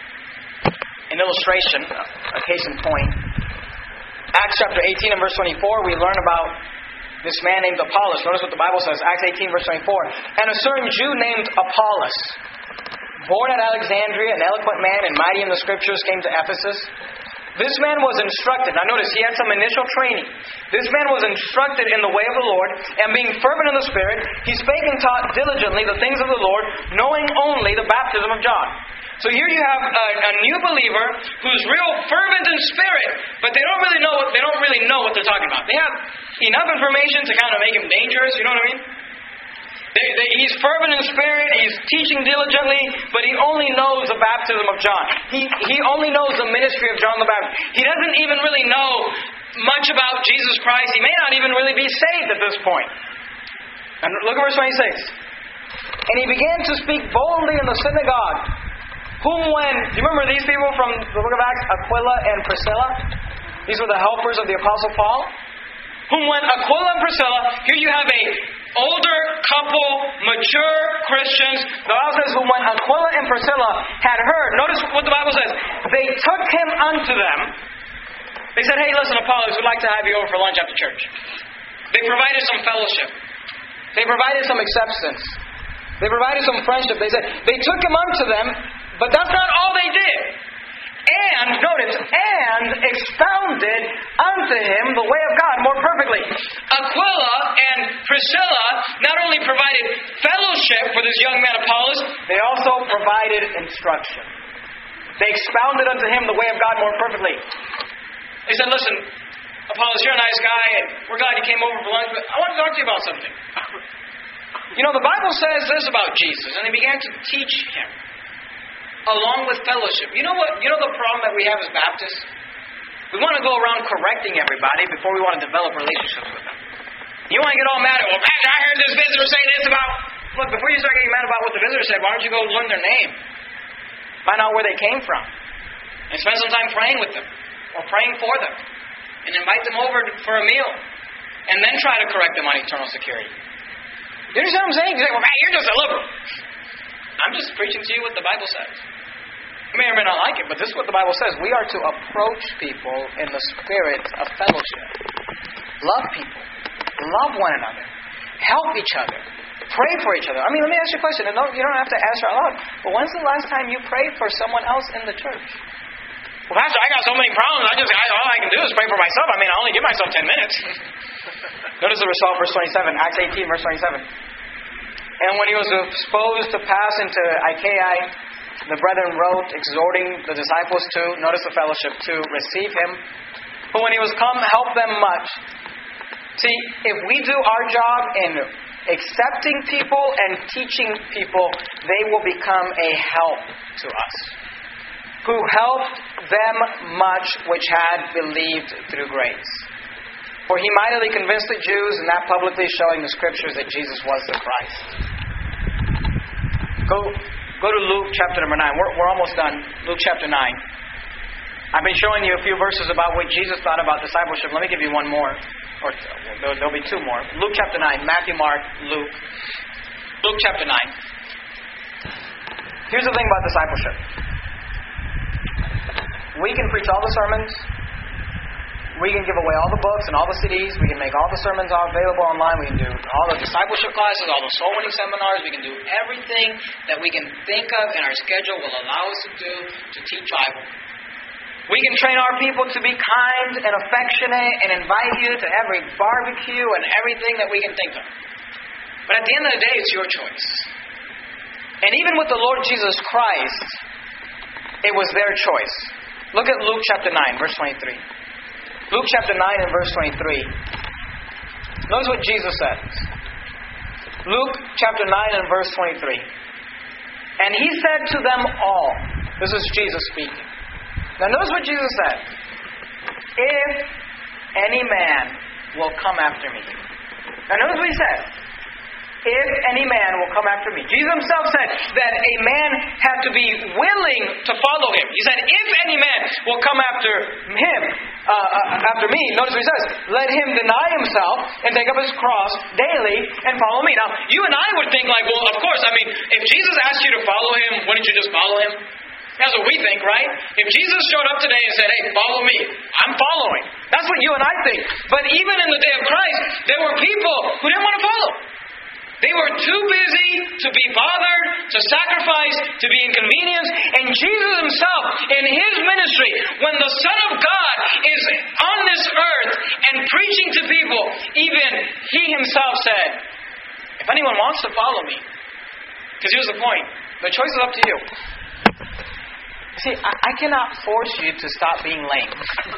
an illustration, a case in point. Acts chapter eighteen and verse twenty-four, we learn about this man named Apollos. Notice what the Bible says. Acts eighteen verse twenty-four. And a certain Jew named Apollos, born at Alexandria, an eloquent man and mighty in the Scriptures, came to Ephesus. This man was instructed. Now notice, he had some initial training. This man was instructed in the way of the Lord, and being fervent in the Spirit, he spake and taught diligently the things of the Lord, knowing only the baptism of John. So here you have a, a new believer who's real fervent in spirit, but they don't really know what they don't really know what they're talking about. They have enough information to kind of make him dangerous. You know what I mean? They, they, he's fervent in spirit. He's teaching diligently, but he only knows the baptism of John. He he only knows the ministry of John the Baptist. He doesn't even really know much about Jesus Christ. He may not even really be saved at this point. And look at verse twenty-six. And he began to speak boldly in the synagogue. Whom when, do you remember these people from the book of Acts? Aquila and Priscilla. These were the helpers of the Apostle Paul. Whom when Aquila and Priscilla, here you have a older couple, mature Christians. The Bible says, whom when Aquila and Priscilla had heard, notice what the Bible says, they took him unto them. They said, hey, listen, Apollos, we'd like to have you over for lunch after church. They provided some fellowship. They provided some acceptance. They provided some friendship. They said, they took him unto them, but that's not all they did. And, notice, and expounded unto him the way of God more perfectly. Aquila and Priscilla not only provided fellowship for this young man Apollos, they also provided instruction. They expounded unto him the way of God more perfectly. They said, listen, Apollos, you're a nice guy, and we're glad you came over for lunch, but I want to talk to you about something. You know, the Bible says this about Jesus, and they began to teach him. Along with fellowship. You know what? You know the problem that we have as Baptists? We want to go around correcting everybody before we want to develop relationships with them. You want to get all mad at, well, Pastor, I heard this visitor say this about... Look, before you start getting mad about what the visitor said, why don't you go learn their name? Find out where they came from. And spend some time praying with them. Or praying for them. And invite them over for a meal. And then try to correct them on eternal security. You understand what I'm saying? You say, well, man, you're just a liberal. I'm just preaching to you what the Bible says. You may or may not like it, but this is what the Bible says. We are to approach people in the spirit of fellowship. Love people. Love one another. Help each other. Pray for each other. I mean, let me ask you a question. No, you don't have to answer out loud. But when's the last time you prayed for someone else in the church? Well, Pastor, I got so many problems. I just I, all I can do is pray for myself. I mean, I only give myself ten minutes. Notice the result, verse twenty-seven. Acts eighteen, verse twenty-seven. And when he was disposed to pass into Achaia, the brethren wrote, exhorting the disciples to, notice the fellowship, to receive him. But when he was come, help them much. See, if we do our job in accepting people and teaching people, they will become a help to us. Who helped them much which had believed through grace. For he mightily convinced the Jews, and that publicly showing the Scriptures that Jesus was the Christ. Go, go to Luke chapter number nine. We're, we're almost done. Luke chapter nine. I've been showing you a few verses about what Jesus thought about discipleship. Let me give you one more. Or there'll, there'll be two more. Luke chapter nine. Matthew, Mark, Luke. Luke chapter nine. Here's the thing about discipleship. We can preach all the sermons. We can give away all the books and all the C Ds. We can make all the sermons available online. We can do all the discipleship classes, all the soul winning seminars. We can do everything that we can think of and our schedule will allow us to do to teach Bible. We can train our people to be kind and affectionate and invite you to every barbecue and everything that we can think of. But at the end of the day, it's your choice. And even with the Lord Jesus Christ, it was their choice. Look at Luke chapter nine, verse twenty-three. Luke chapter nine and verse twenty-three. Notice what Jesus says. Luke chapter nine and verse twenty-three. And he said to them all, this is Jesus speaking. Now notice what Jesus said. If any man will come after me. Now notice what he said. if any man will come after me. Jesus himself said that a man had to be willing to follow him. He said, if any man will come after him, uh, uh, after me, notice what he says, let him deny himself and take up his cross daily and follow me. Now, you and I would think like, well, of course, I mean, if Jesus asked you to follow him, wouldn't you just follow him? That's what we think, right? If Jesus showed up today and said, hey, follow me, I'm following. That's what you and I think. But even in the day of Christ, there were people who didn't want to follow. They were too busy to be bothered, to sacrifice, to be inconvenienced. And Jesus himself, in his ministry, when the Son of God is on this earth and preaching to people, even he himself said, if anyone wants to follow me, because here's the point, the choice is up to you. See, I, I cannot force you to stop being lame.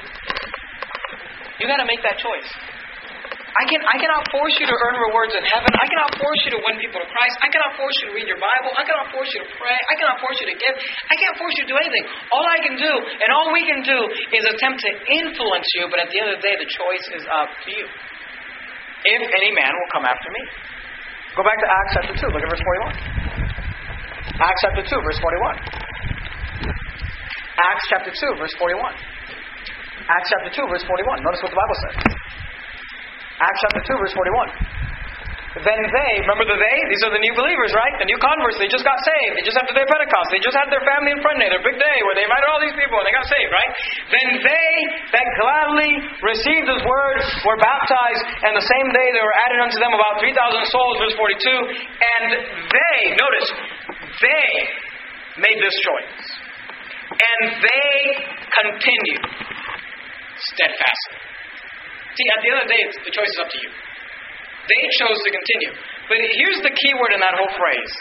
You got to make that choice. I can I cannot force you to earn rewards in heaven. I cannot force you to win people to Christ. I cannot force you to read your Bible. I cannot force you to pray. I cannot force you to give. I can't force you to do anything. All I can do, and all we can do, is attempt to influence you, but at the end of the day, the choice is up to you. If any man will come after me. Go back to Acts chapter two. Look at verse forty-one. Acts chapter two, verse forty-one. Acts chapter two, verse forty-one. Acts chapter two, verse forty-one. Notice what the Bible says. Acts chapter two, verse forty-one. Then they, remember the they? These are the new believers, right? The new converts. They just got saved. They just had the day of Pentecost. They just had their family and friend day, their big day where they invited all these people and they got saved, right? Then they that gladly received his word were baptized, and the same day there were added unto them about three thousand souls, verse forty-two. And they, notice, they made this choice. And they continued steadfastly. See, at the end of the day, it's, the choice is up to you. They chose to continue. But here's the key word in that whole phrase.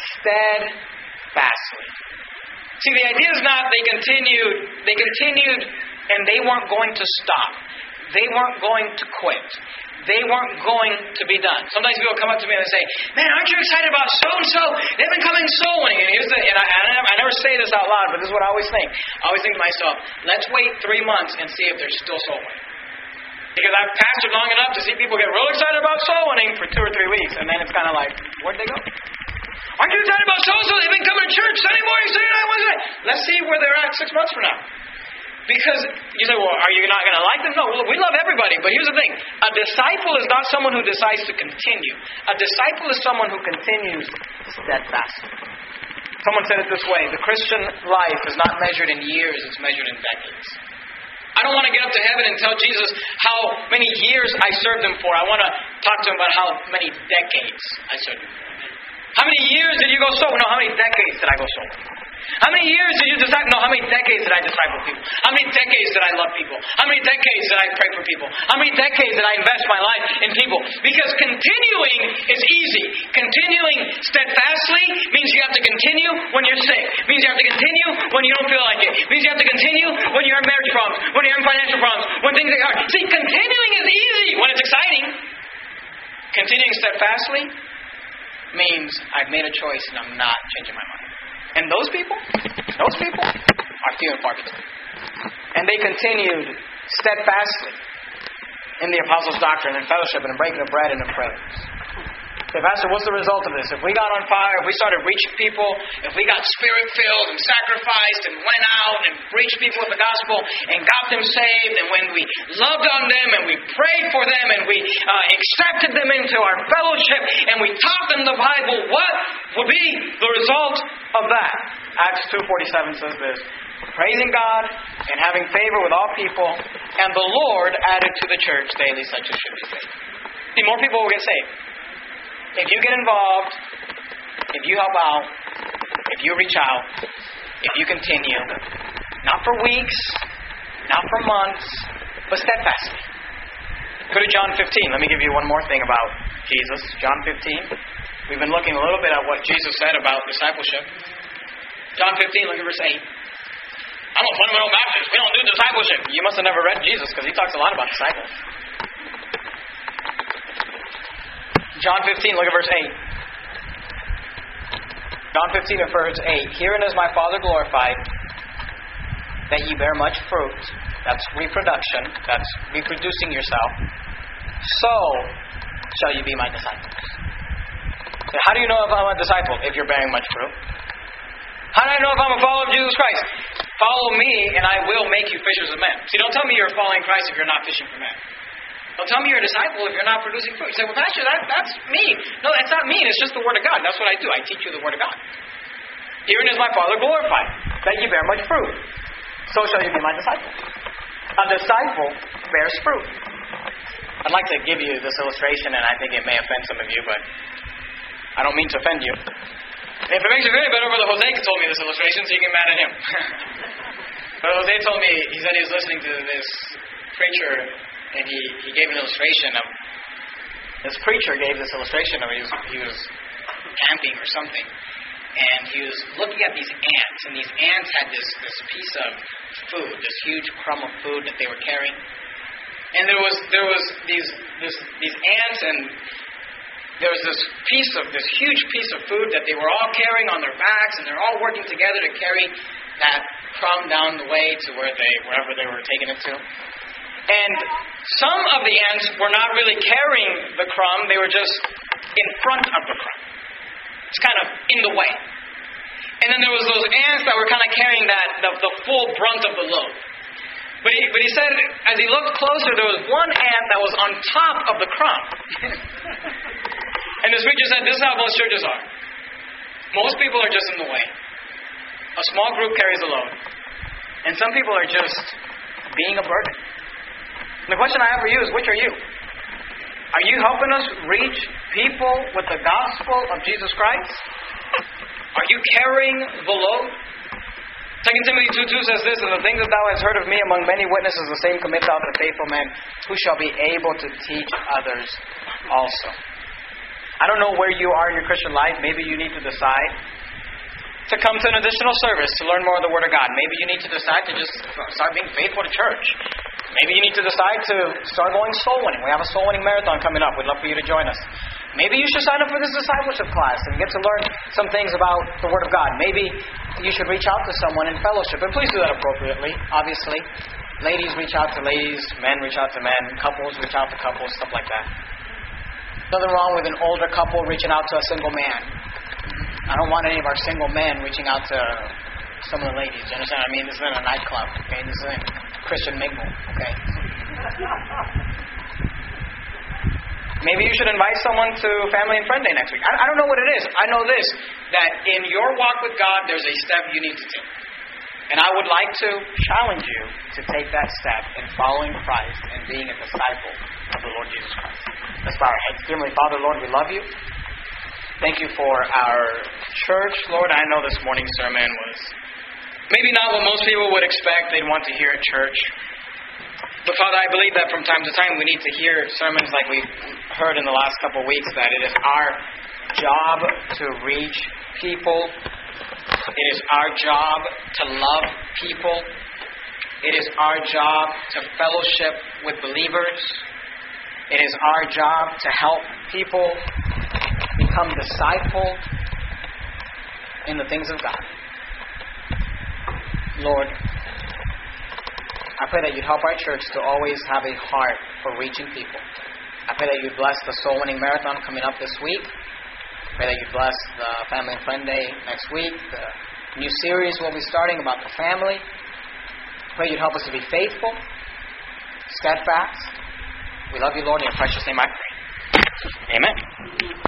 Steadfastly. See, the idea is not they continued. They continued and they weren't going to stop. They weren't going to quit. They weren't going to be done. Sometimes people come up to me and they say, man, aren't you excited about so-and-so? They've been coming soul winning. And here's the, and I, I never say this out loud, but this is what I always think. I always think to myself, let's wait three months and see if they're still soul winning. Because I've pastored long enough to see people get real excited about soul winning for two or three weeks, and then it's kind of like, where'd they go? Aren't you excited about so-and-so? They've been coming to church Sunday morning, Sunday night, Wednesday night. Let's see where they're at six months from now. Because you say, well, are you not going to like them? No, we love everybody. But here's the thing. A disciple is not someone who decides to continue. A disciple is someone who continues steadfastly. Someone said it this way. The Christian life is not measured in years. It's measured in decades. I don't want to get up to heaven and tell Jesus how many years I served him for. I want to talk to him about how many decades I served him for. How many years did you go soul? No, how many decades did I go soul? How many years did you disciple? No, how many decades did I disciple people? How many decades did I love people? How many decades did I pray for people? How many decades did I invest my life in people? Because continuing is easy. Continuing steadfastly means you have to continue when you're sick. Means you have to continue when you don't feel like it. Means you have to continue when you're in marriage problems, when you're in financial problems, when things are hard. See, continuing is easy when it's exciting. Continuing steadfastly means I've made a choice and I'm not changing my mind. And those people, those people are few and far between. And they continued steadfastly in the apostles' doctrine and fellowship and in breaking of bread and in prayers. Say, Pastor, what's the result of this? If we got on fire, if we started reaching people, if we got spirit-filled and sacrificed and went out and reached people with the gospel and got them saved, and when we loved on them and we prayed for them and we uh, accepted them into our fellowship and we taught them the Bible, what would be the result of that? Acts two forty-seven says this, praising God and having favor with all people, and the Lord added to the church daily such as should be saved. See, more people will get saved. If you get involved, if you help out, if you reach out, if you continue, not for weeks, not for months, but steadfastly. Go to John fifteen. Let me give you one more thing about Jesus. John fifteen. We've been looking a little bit at what Jesus said about discipleship. John fifteen, look at verse eight. I'm a fundamental Baptist. We don't do discipleship. You must have never read Jesus because he talks a lot about disciples. John fifteen, look at verse eight. John fifteen and verse eight. Herein is my Father glorified, that ye bear much fruit. That's reproduction. That's reproducing yourself. So shall you be my disciples. So how do you know if I'm a disciple? If you're bearing much fruit. How do I know if I'm a follower of Jesus Christ? Follow me, and I will make you fishers of men. See, don't tell me you're following Christ if you're not fishing for men. Don't tell me you're a disciple if you're not producing fruit. You say, well, Pastor, that, that's me. No, that's not me. It's just the Word of God. That's what I do. I teach you the Word of God. Herein is my Father glorified, that you bear much fruit. So shall you be my disciple. A disciple bears fruit. I'd like to give you this illustration, and I think it may offend some of you, but I don't mean to offend you. If it makes you feel any better, Brother Jose told me this illustration, so you get mad at him. Brother Jose told me, he said he was listening to this preacher, and he, he gave an illustration of, this preacher gave this illustration of, he was, he was camping or something, and he was looking at these ants, and these ants had this, this piece of food, this huge crumb of food that they were carrying. And there was there was these this, these ants, and there was this piece of this huge piece of food that they were all carrying on their backs, and they're all working together to carry that crumb down the way to where they wherever they were taking it to. And some of the ants were not really carrying the crumb; they were just in front of the crumb. It's kind of in the way. And then there was those ants that were kind of carrying that the, the full brunt of the load. But he, but he said, as he looked closer, there was one ant that was on top of the crumb. And this preacher said, this is how most churches are. Most people are just in the way. A small group carries the load. And some people are just being a burden. And the question I have for you is, which are you? Are you helping us reach people with the gospel of Jesus Christ? Are you carrying the load? Second Timothy two two says this, and the things that thou hast heard of me among many witnesses, the same commit thou to faithful men, who shall be able to teach others also. I don't know where you are in your Christian life. Maybe you need to decide to come to an additional service to learn more of the Word of God. Maybe you need to decide to just start being faithful to church. Maybe you need to decide to start going soul winning. We have a soul winning marathon coming up. We'd love for you to join us. Maybe you should sign up for this discipleship class and get to learn some things about the Word of God. Maybe you should reach out to someone in fellowship. And please do that appropriately, obviously. Ladies reach out to ladies. Men reach out to men. Couples reach out to couples. Stuff like that. Nothing wrong with an older couple reaching out to a single man. I don't want any of our single men reaching out to some of the ladies. You understand what I mean? This isn't a nightclub. Okay? This isn't Christian mingle. Okay? Maybe you should invite someone to Family and Friend Day next week. I, I don't know what it is. I know this, that in your walk with God, there's a step you need to take. And I would like to challenge you to take that step in following Christ and being a disciple of the Lord Jesus Christ. Let's bow our heads. Dear Father, Lord, we love you. Thank you for our church. Lord, I know this morning's sermon was maybe not what most people would expect they'd want to hear at church. But Father, I believe that from time to time we need to hear sermons like we've heard in the last couple of weeks, that it is our job to reach people. It is our job to love people. It is our job to fellowship with believers. It is our job to help people become discipled in the things of God. Lord, I pray that you'd help our church to always have a heart for reaching people. I pray that you'd bless the Soul Winning Marathon coming up this week. I pray that you'd bless the Family and Friend Day next week. The new series we'll be starting about the family. I pray you'd help us to be faithful, steadfast. We love you, Lord. In your precious name I pray. Amen.